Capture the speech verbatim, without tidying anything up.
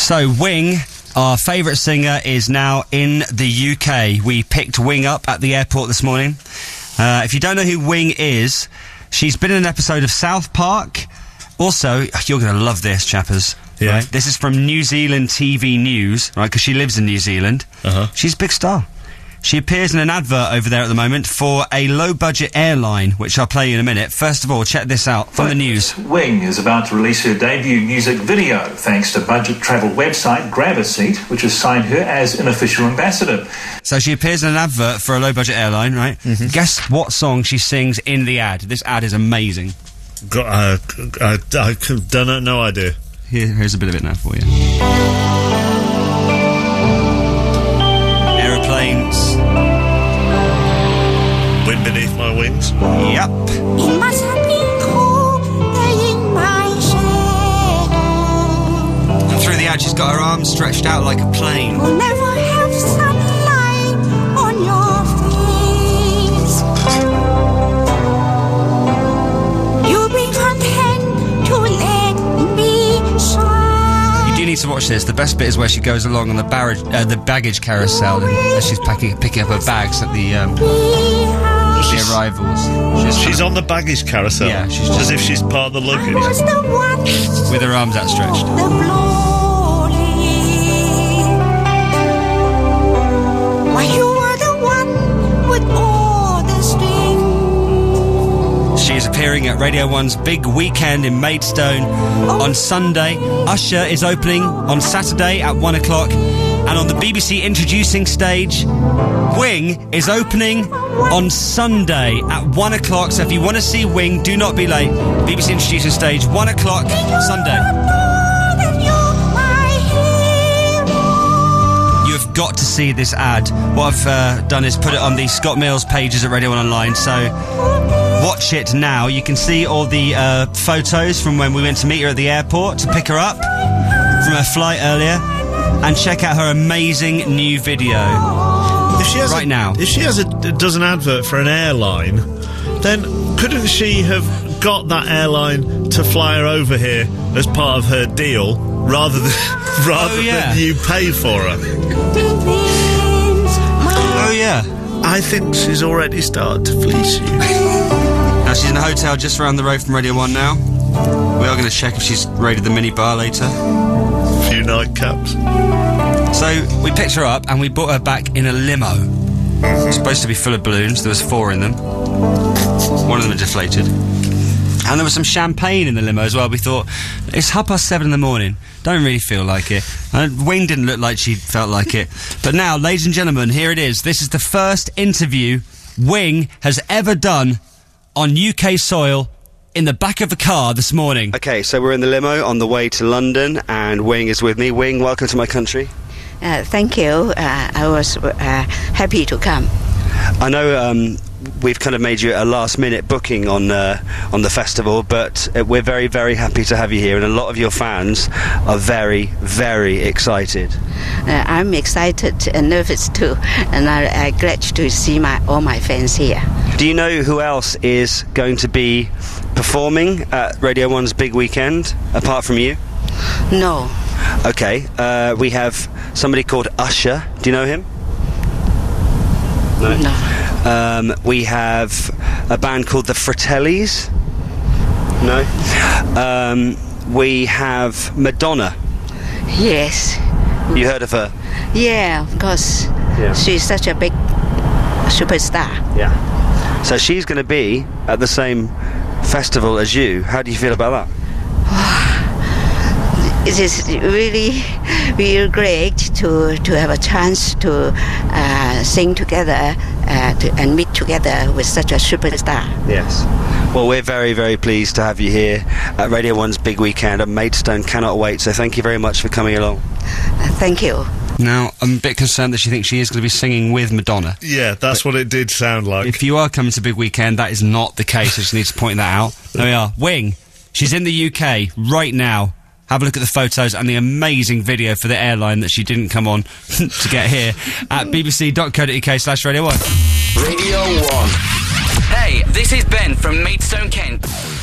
So, Wing, our favourite singer, is now in the U K. We picked Wing up at the airport this morning. Uh, if you don't know who Wing is, she's been in an episode of South Park. Also, you're going to love this, chappers. Yeah. Right? This is from New Zealand T V News, right, because she lives in New Zealand. Uh-huh. She's a big star. She appears in an advert over there at the moment for a low-budget airline, which I'll play you in a minute. First of all, check this out from the news. Wing is about to release her debut music video, thanks to budget travel website Grab a Seat, which has signed her as an official ambassador. So she appears in an advert for a low-budget airline, right? Mm-hmm. Guess what song she sings in the ad? This ad is amazing. Got, uh, I, I don't know, no idea. Here, here's a bit of it now for you. Aeroplanes. Wind beneath my wings. Yep. It must have been cold in my shadow. And through the ad, she's got her arms stretched out like a plane. We'll never have sunlight on your face. You'll be content to let me shine. You do need to watch this. The best bit is where she goes along on the, barrage, uh, the baggage carousel and as she's packing, picking up her bags at the, um, the arrivals. She's, She's on the baggage carousel. Yeah, she's as just- if she's part of the luggage. Was the one with her arms outstretched. the glory. Why you were the one with all the strings. She is appearing at Radio one's big weekend in Maidstone on Sunday. Usher is opening on Saturday at one o'clock. And on the B B C introducing stage, Wing is opening on Sunday at one o'clock. So if you want to see Wing, do not be late. B B C introducing stage, one o'clock, Sunday. You have got to see this ad. What I've uh, done is put it on the Scott Mills pages at Radio one Online. So watch it now. You can see all the uh, photos from when we went to meet her at the airport to pick her up from her flight earlier. And check out her amazing new video. If she has right a, now. If she has a, does an advert for an airline, then couldn't she have got that airline to fly her over here as part of her deal, rather than rather Oh, yeah. than you pay for her? Oh, yeah. I think she's already started to fleece you. Now, she's in a hotel just around the road from Radio one now. We are going to check if she's raided the mini bar later. Few nightcaps. So, we picked her up and we brought her back in a limo. It's supposed to be full of balloons. There was four in them. One of them had deflated. And there was some champagne in the limo as well. We thought, it's half past seven in the morning. Don't really feel like it. And Wing didn't look like she felt like it. But now, ladies and gentlemen, here it is. This is the first interview Wing has ever done on U K soil in the back of a car this morning. Okay, so we're in the limo on the way to London, and Wing is with me. Wing, welcome to my country. Uh, thank you. Uh, I was uh, happy to come. I know um, we've kind of made you a last-minute booking on uh, on the festival, but uh, we're very, very happy to have you here, and a lot of your fans are very, very excited. Uh, I'm excited and nervous too, and I, I'm glad to see my all my fans here. Do you know who else is going to be performing at Radio one's big weekend, apart from you? No. Okay, uh, we have somebody called Usher. Do you know him? No. No. Um, we have a band called the Fratellis. No. Um, we have Madonna. Yes. You heard of her? Yeah, of course. Yeah. She's such a big superstar. Yeah. So she's going to be at the same festival as you. How do you feel about that? It is really, really great to to have a chance to uh, sing together uh, to, and meet together with such a superstar. Yes. Well, we're very, very pleased to have you here at Radio one's big weekend, and Maidstone cannot wait, so thank you very much for coming along. Uh, thank you. Now, I'm a bit concerned that she thinks she is going to be singing with Madonna. Yeah, that's but what it did sound like. If you are coming to big weekend, that is not the case. I just need to point that out. There we are. Wing. She's in the U K right now. Have a look at the photos and the amazing video for the airline that she didn't come on to get here at bbc.co.uk slash Radio one. Radio one. Hey, this is Ben from Maidstone, Kent.